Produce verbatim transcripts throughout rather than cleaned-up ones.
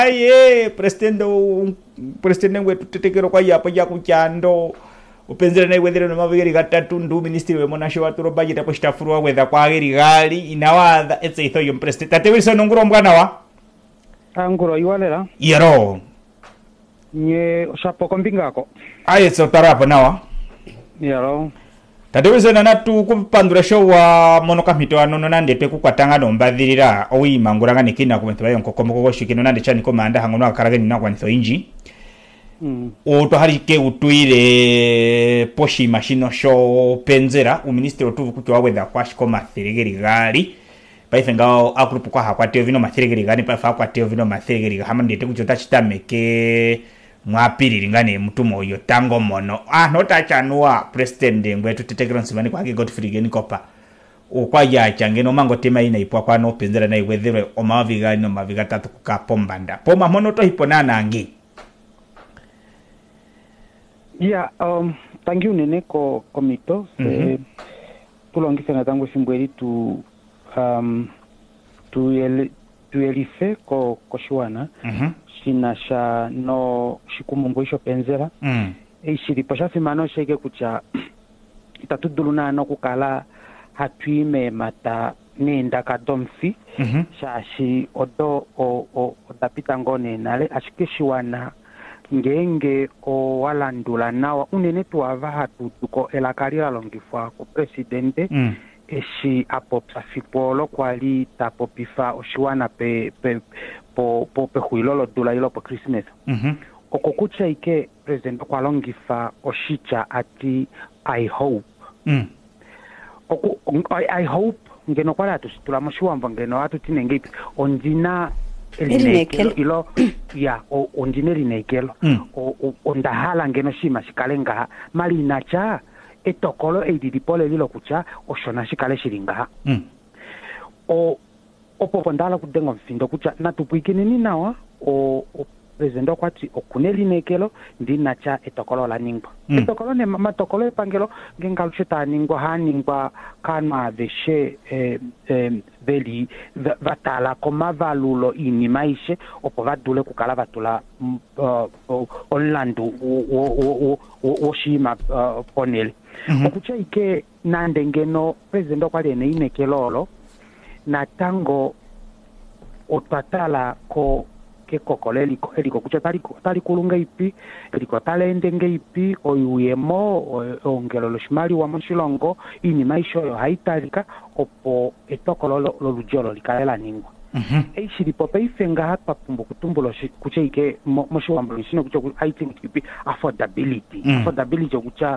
aye presidente presidente wetu tetekero kwa yapo ya kuchando upenzera na iwedhere no mavigeri gatatu ndu ministry we monasho waturo budget apo stafuru wetha kwa geri gali inawadha etse itho yo president tate wilson nguro mwana wa anguro iwalera yero nye shapo kombingako aye so tarapo nawa yero tate wilson anatu kupandura show wa monoka mitwano nonande te kukwatanga no mbathirira oima nguranga nikina kumentwa yo nkokomoko goshikino nande chani komanda hangono akarageni na kwanitho inji Mm. Oto harike utuire poshi machino show penzera uministeri otuvu kuki wawetha kwashiko mathirigeri gali paife ngao akurupu kwa hakwateo vino mathirigeri gani paife hakwateo vino mathirigeri hama ndete kuchota chitameke mwapiriri ngane mtumo uyo tango mono ah nota chanua president ngwetu tetekero nsibani kwa hake Godfrey geni kopa ukwa yacha ngeno mango tema ina ipwa kwa no penzera na iwethere omaviga no maviga tatu kukapombanda poma mono to hiponana angi. Yeah, um, thank you nene ko komito se mm -hmm. tulongise na tango simbweli tu um tu el tu elife ko koshuana mm -hmm. sinasha no shikumunguisho penzera mm. e shiri posha simano sheke kucha itatuduluna no kukala hatuime mata nenda kadomfi mm -hmm. shashi odo o o odapita ngone nale ashikishiwana ngenge o walandula nawa unene tuava hatu tuko elakaria longifwa ko presidente mm. eshi apopsa fipolo kwali tapopifa oshiwana pe pe po po pe huilolo dula ilo po Christmas mhm mm okokucha ike president kwa longifa oshicha ati I hope mm. oku I, I hope ngeno kwala tusitula moshiwambo ngeno watu tinengipi onjina elinekelo ilo ya o ondineri nekelo mm. o ondahala ngeno shima shikalenga mali nacha etokolo edidipole lilo kucha oshona shikale shiringa mm. o opo ndala kudenga mfindo kucha natupuikini ni nawa o, o president kwati okuneli nekelo ndi nacha etokolo la ningwa mm. etokolo ne matokolo epangelo ngengalucheta ningwa haningwa kana veshe eh, eh, veli vatala koma valulo ini maishe opo vadule kukala vatula uh, uh, olandu wo shima uh, ponele mm -hmm. okucha ike nande ngeno president kwali ne inekelolo na tango otwatala ko ke kokoleli ko eliko kucha tali tali kulunga ipi eliko talende ngeipi oyuyemo ongelo loshimali wa moshilongo ini maisho yo haitalika opo etokolo lo lujolo likalela ningwa mhm mm eishi pope ifenga hapa pumbu kutumbulo kucha ike moshiwambo lishino kucha I think ipi affordability mm. affordability kucha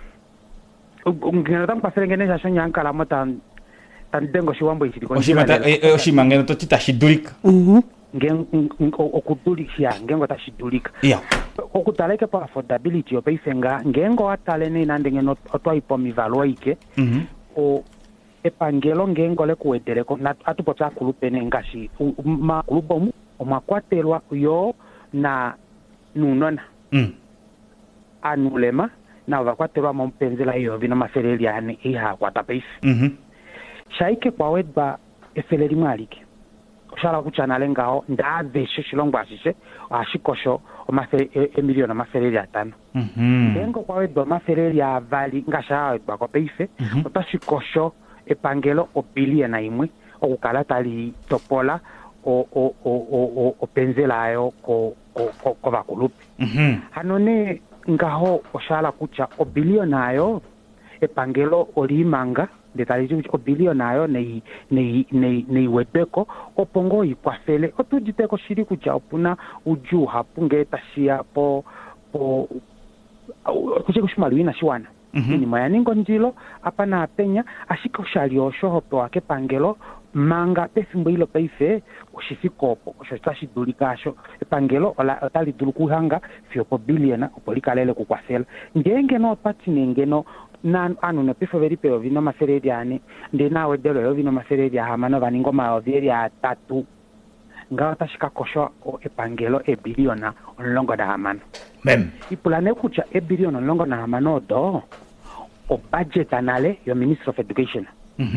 ngena tampa serengene sha nyankala mata tandengo shiwambo ishi ko oshimata oshimangeno to titashidulika mhm ngen okudulika ngengo tashidulika yeah okutaleke pa affordability opefenga ngengo atalene nandengeno otwaipo mivalwa ike mhm o epangelo ngengo le kuwedereko atupota kulupene ngashi ma kulubomu omakwaterwa yo na nunona mm anulema na vakwaterwa mompenzela iyo vina mafereli yani iha kwatapeisi mhm shaike kwa wedba efeleri malike shala kuchana lengao ndave shishilongo ashishe ashikosho omafere emiliona mafereli atano mhm ngengo kwa wedba mafereli ya vali ngasha wedba kwa peife otashikosho epangelo obilia na imwe okukala tali topola o o o o penzela ayo ko ko ko bakulupi mhm hanone ngaho oshala kucha obilia nayo epangelo olimanga detalizo obilia nayo nei nei nei nei wedeko opongo ikwafele otujiteko shiri kucha opuna uju hapunge tashia po po kuche kushmaluina shiwana mm -hmm. ni moya ningo njilo apa na penya ashika ushali osho hope wake pangelo manga pefimbo ilo peife oshifikopo oshotashi dulikasho pangelo ola otali dulukuhanga fiopo biliona opolikalele kukwasela ngenge no pati ngeno na anu na pifo veri pero vino maferedi ane ndi nawe delo yo vino maferedi hamano vaningo ma overi atatu ngawa tashika kosho o epangelo e biliona onlongo da hamano mem ipulane kucha e biliona onlongo na hamano do o budget anale yo minister of education mhm mm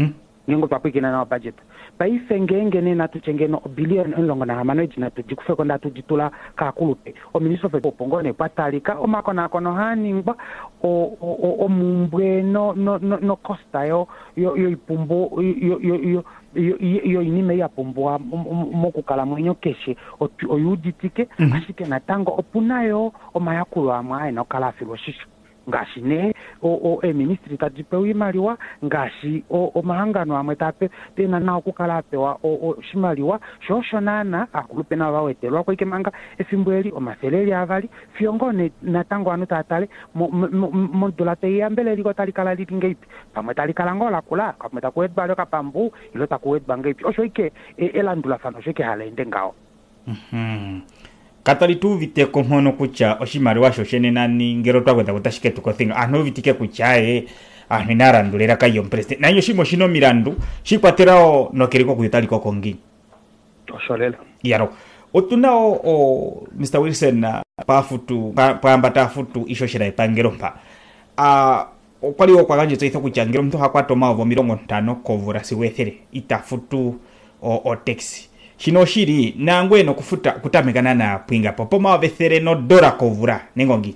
ngengo pakwikina na budget paife ngenge ne natu chengeno billion enlongo na manage na tujikufe konda tujitula ka kulute o ministro fe popongone patalika o makona kono haningba o o o mumbwe no no no costa yo yo yo ipumbo yo yo yo yo inime ya pomboa mokukala mwenyo keshe o yuditike ashike na tango opunayo o mayakulo amwa eno kala filoshisho ngashi ne o o e ministry tajipewi maliwa ngashi o o mahangano amwe tape tena na okukala pewa o o shimaliwa shosho nana akulupe na bawetelwa ko ikemanga efimbweli o maseleli avali fiongone na tango anu tatale mo dola te yambele liko talikala litingeipi pamwe talikala ngola kula kamwe takwet balo kapambu ilo takwet bangeipi osho ike elandula fano shike halende ngao mhm katali tu vite komono kucha oshimaliwa shoshene nani ngero twagweta kutashike tukothinga ano vitike kuchae ano inarandulera kayo president nanyo shimo shino mirandu shikwaterao nokiriko kuyitaliko kongi osholela yaro otunao o mister Wilson uh, pafutu pambata futu ishoshira ipangero mpa a uh, kwaliwo kwaganje tsaitha kuchangiro mtu hakwatoma ovo mirongo ntano kovura siwethere itafutu o, o taxi shino shiri nangwe no kufuta kutamekana na pinga popo mawethere no dora kovura ningongi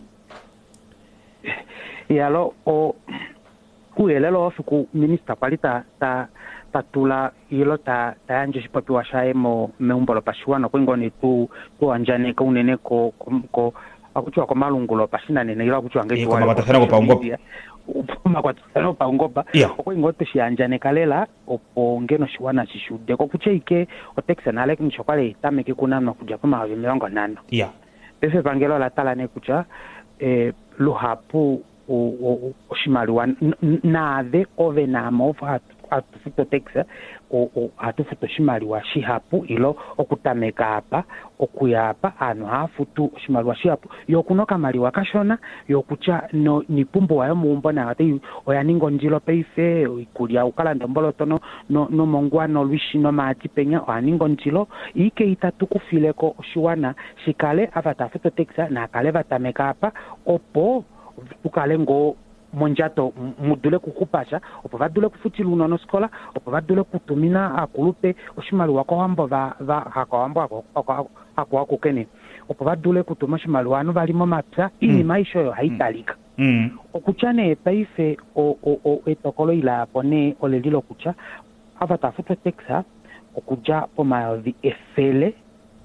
yalo o kuelelo ofuku minister palita ta tatula ilo ta tanje sipapi washae mo meumbolo pashuano kwingoni tu tu anjane ka unene ko ko akuchwa kwa malungulo pasina nene ilo akuchwa ngezi wale kwa matasana kwa paungopa upuma kwa matasana paungopa kwa ingote shianjane kalela opo ngeno shiwana shishude kwa kucheike oteksa na leki nishokale itameke kunano kuja kuma havi milongo nano yeah pefe pangelo la tala ne kucha eh, luhapu o oshimaliwa nave ove namo atufuto texa o o atufuto shimaliwa shihapu ilo okutameka apa okuyapa ano hafutu shimaliwa shihapu yokunoka maliwa kashona yokucha no nipumbo wayo mumbo na ate oyaningo njilo peife ikulia ukala ndombolo tono no no mongwano lwishino mati penya oyaningo njilo ike itatu kufileko oshiwana shikale avatafuto texa na kale vatameka apa opo ukale ngo monjato mudule kukupasha opo vadule kufutila unono skola opo vadule kutumina akulupe oshimali wako wambo va va hakawambo ako ako ako kene opo vadule kutuma oshimali wanu valimo mapya ini maisho yo haitalika mm. okuchane paife o o o etokolo ila pone olelilo kucha avatafuto texa okuja poma vi efele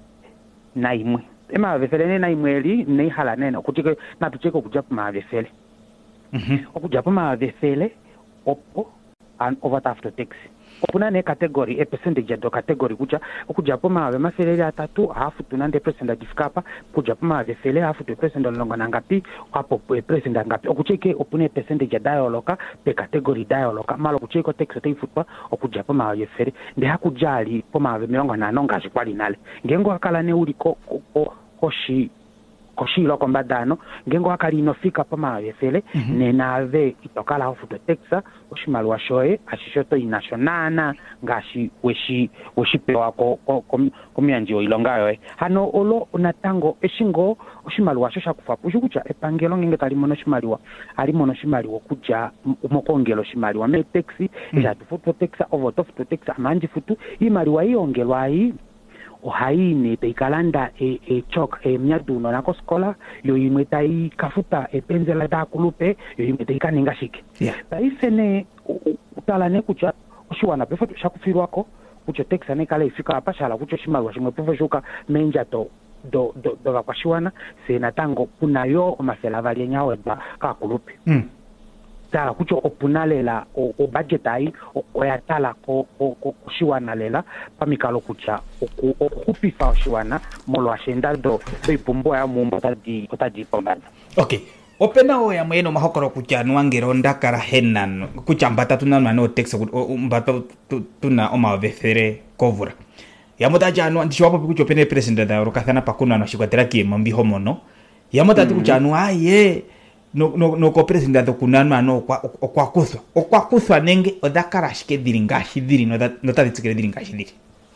na imwe ema vefele na imweli nei hala neno kutike na tucheko kuja poma vefele mhm okuja poma vefele opo an overtafuto taxi opuna ne category e percentage do category kuja okuja poma ve mafele atatu hafu tunande percent difkapa kuja poma vefele hafu to percent longa nangapi hapo percent ngapi okucheke opune percentage dialoga pe category dialoga malo kucheko taxi taifutwa okuja poma vefele ndi hakujali poma ve milongo na nonga zikwali nale ngengo akala ne uli ko koshi koshilo kombadano ngengo akali inofika pama vefele mm -hmm. nenave itokala hofuto texa oshimalu washoe ashishoto inashonana ngashi weshi weshipewa ko komyanjio ilongayo hano olo unatango eshingo oshimalu washosha kufapu shukucha epangelo ngenge talimono shimaliwa alimono shimaliwa kuja umokongelo shimaliwa me taxi mm -hmm. ya tufuto texa ovo tofuto texa manji futu imaliwa iongelwa hii ohaine teikalanda e e chok e mnyaduno nako skola yo imwe tai kafuta e penzela da kulupe yo imwe teikaninga shike yeah. taifene utala ne kucha oshiwana pefoto shakufirwako kucho texa ne kala ifika hapa shala kucho shimalwa shimwe pefo shuka menja to do do do vakwashiwana sena tango kunayo omafela vali nyawe ba ka kulupe mm. tala kucho opunalela o, o budget ai oyatala ko ko kushiwana lela pamikalo kucha okupifa oshiwana molo ashenda do beipumbo ya mumbo tadi tadi pombana okay opena o ya mweno mahokoro kucha nwangero ndakara henan kucha mbata tunana no text mbata tuna oma vefere kovura yamota janu ndishiwapo kucho pene president da rokathana pakuna no shikwatera ki mambi homono yamota mm. kucha nu aye no no no ko president do kunanwa no kwa kwa kuthwa kwa kuthwa nenge odakarashike diringashi diri no da no taditsikere diringashi diri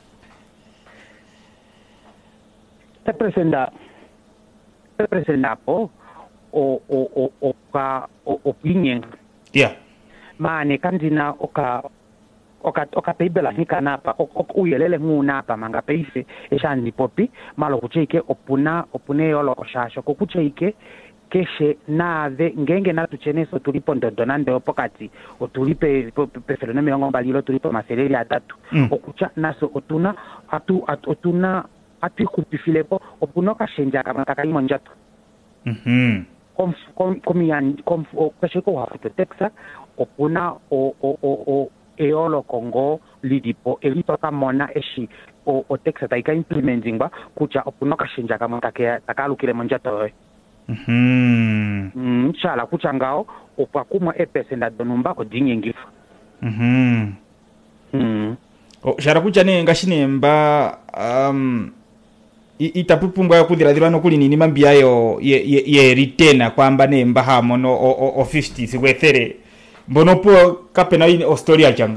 te presenta te presenta po o o o o ka o opinion yeah mane kandina oka okat okapibela nika napa uyelele ngunapa manga peife eshandi popi malo kucheke opuna opune yolo koshasho kokucheke keshe nave ngenge natucheneso tulipo ndondonande opokati otulipe peferone miongo mbalilo tulipo masereri atatu mm. okucha naso otuna atu at, otuna atu kupifilepo opuna kashenja kama takaimo njato mhm kom kom komian kom kasheko hafuto texa opuna o o o o eolo Congo lidipo elito kamona eshi o o texa taika implementing ba kucha opuna kashenja kama takaya takalukile monjato mhm mm chala kucha ngao opakuma epese ndadonumba ko dinyengifu mhm mm o shara kucha ne ngashinemba um itapupumbwa yakudhiradhirwa nokuli nini mambi yayo ye, ye, ye ritena kwamba nemba hamo no o, o, o fifty sikwethere mbonopo kapena ini Australia changa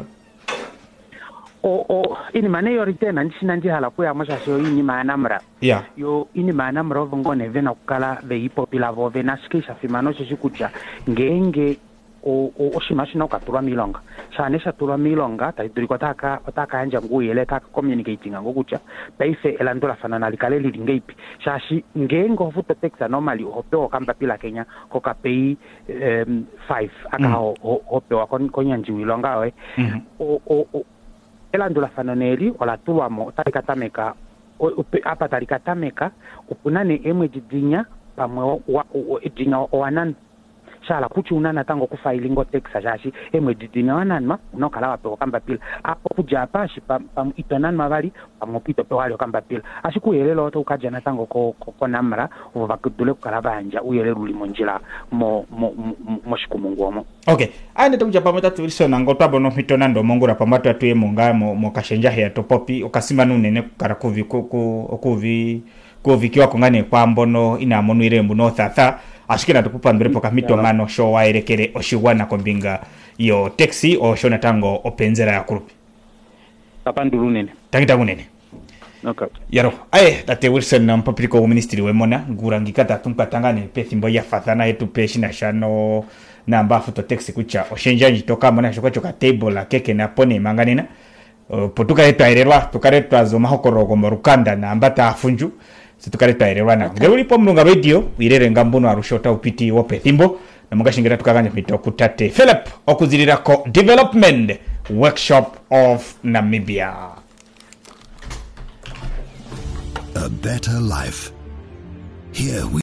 o o ini mane yo ritena nchina ndi hala kuya mashasho ini maanamra yeah yo ini maanamra ovongone vena kukala vei popila vo vena skisha fimano chikucha ngenge o o oshimashina ukaturwa milonga shanesha turwa milonga taiduriko taka otaka anja nguyele taka communicating ngokucha paife elandula fanana likaleli lingeipi shashi ngengo futo texa normally hopewa kamba pila Kenya koka pay um, five aka mm. hopewa kon konyanji wilonga we mm. o o, o elandula fananeli ola tuwa mo tarikatameka apa tarikatameka upunane emwe jidinya pamwe wa jidinya owanan shala kuchi unana tango kufailingo texa jashi emwe didina wananma unokala wape kamba pila apo kuja pashi pam pam itonan mavali pamopito pe wali kamba pila ashiku yelelo to ukaja na tango ko ko namra uvakudule kala banja uyelelo limonjila mo mo mo shikumungomo okay ane tukuja pamota tulisona ngotwa no hitona ndo mongura pamata tuye munga mo, mo kashenja ya topopi okasima nunene kara kuvi ku okuvi kuvi kiwa kongane kwa mbono ina monu irembu no thatha ashikira tukupambire poka mitomano show waerekere oshiwana kombinga yo taxi o shona tango openzera ya kurupi tapandulu nene tangita kunene okay yaro aye tate Wilson na mpapiriko wa ministry wemona ngurangikata tumpatangane pethimbo ya fathana yetu peshina shano na mbafu to taxi kucha oshenja njitoka mona shokwa choka table la keke na pone manganena uh, potuka yetu airerwa tukaretwa zo mahokoro ko morukanda na ambata afunju situkale ererwa na ngero lipo mlunga radio wirere ngambono arushota upiti wope thimbo na mugashingera tukaganya pito kutate Philip okuzirira ko development workshop of Namibia. A better life. Here we